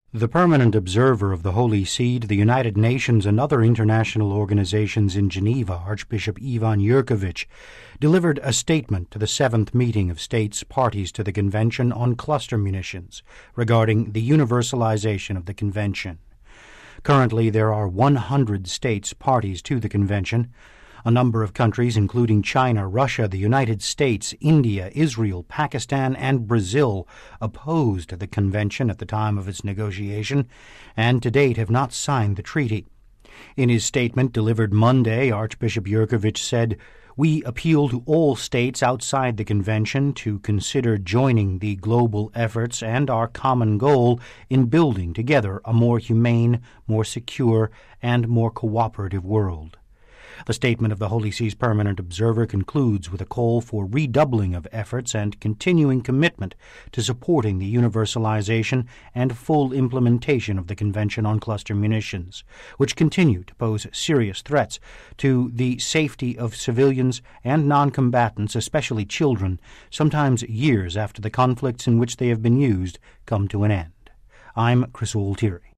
The permanent observer of the Holy See to the United Nations and other international organizations in Geneva, Archbishop Ivan Yurkovich, delivered a statement to the seventh meeting of states parties to the Convention on Cluster Munitions regarding the universalization of the Convention. Currently, there are 100 states parties to the Convention. A number of countries, including China, Russia, the United States, India, Israel, Pakistan, and Brazil, opposed the convention at the time of its negotiation, and to date have not signed the treaty. In his statement delivered Monday, Archbishop Yurkovich said, "We appeal to all states outside the convention to consider joining the global efforts and our common goal in building together a more humane, more secure, and more cooperative world." The statement of the Holy See's permanent observer concludes with a call for redoubling of efforts and continuing commitment to supporting the universalization and full implementation of the Convention on Cluster Munitions, which continue to pose serious threats to the safety of civilians and non-combatants, especially children, sometimes years after the conflicts in which they have been used come to an end. I'm Chris Altieri.